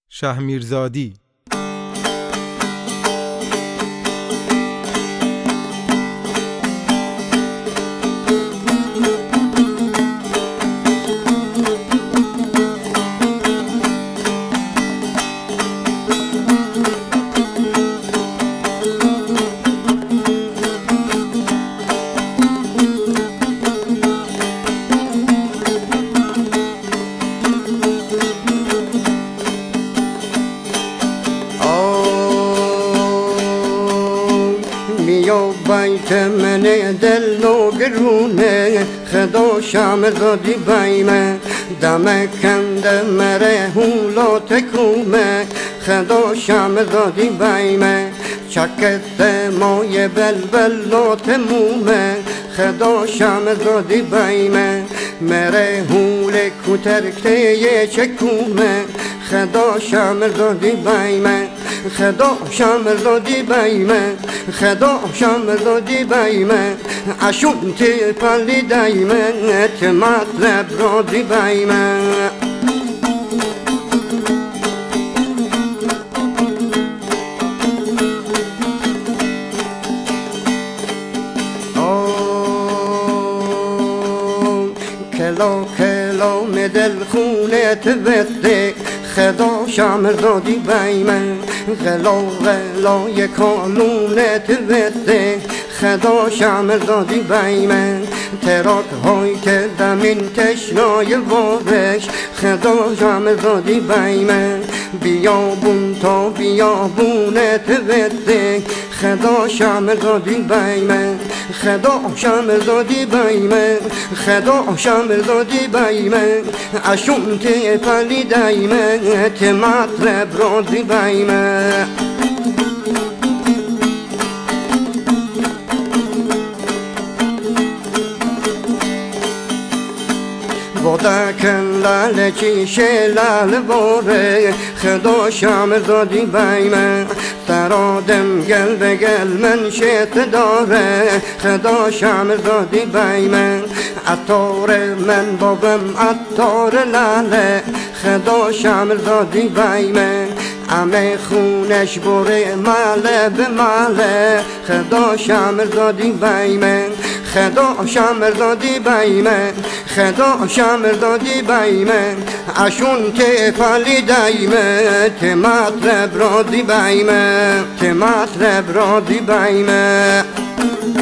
شهمیرزادی. بیا بیت من دل نوگرونه خدا شهمیرزادی بیمه دم کنده مره هولا تکومه خدا شهمیرزادی بیمه چکت مای بلبل ناتمومه خدا شهمیرزادی بیمه مره هول کوترکته چکومه خدا شهمیرزادی بیمه خدا شهمیرزادی بیمه خدا شهمیرزادی بیمه اشون تی پلی دیمه ت مطلب رادی بیمه کلا کلا مدل خونه تبته خدا شهمیرزادی بیمه غلا غلا یک کانونه تبته خدا شهمیرزادی بیمه تراک های که دمین تشنای وارش خدا شهمیرزادی بیمه بیابون تا بیابونه تبته خدا شهمیرزادی بیمه خدا شهمیرزادی بیمه خدا شهمیرزادی بیمه اشون تی پلی دیمه ت مطلب رادی بیمه بودکن لال چیشه لال باره خدا شهمیرزادی بیمه ترادم گل به گل من شت داره خدا شهمیرزادی بیمه عطار من بابم عطار لاله خدا شهمیرزادی بیمه همه خونش بره ماله به ماله خدا شهمیرزادی بیمه خدا شهمیرزادی بیمه خدا شهمیرزادی بیمه اشون تی پلی دیمه ت مطلب رادی بیمه ت مطلب رادی بیمه